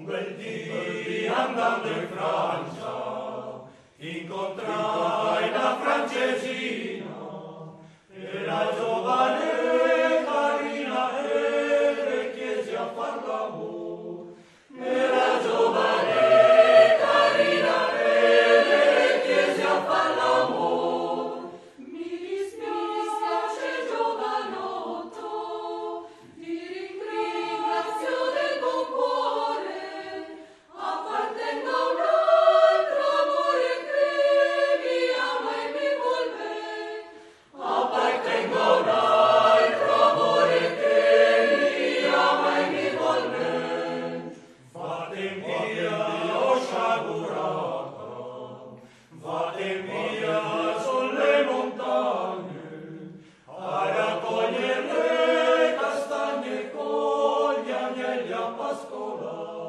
quel dì andando in Francia incontrai la francesina, era giovane, carina e le chiesi a far l'amor. Era giovane, carina e le chiesi a far l'amor. Mi dispiace giovanotto, ti ringrazio del buon cuore, appartengo a un altro amore che mi ama e mi vuol bene. Appartengo a un altro amore che mi ama e mi vuol bene. Vaten via, o sciagurata, vaten via sulle montagne, a raccogliere le castagne con gli agnelli a pascolare.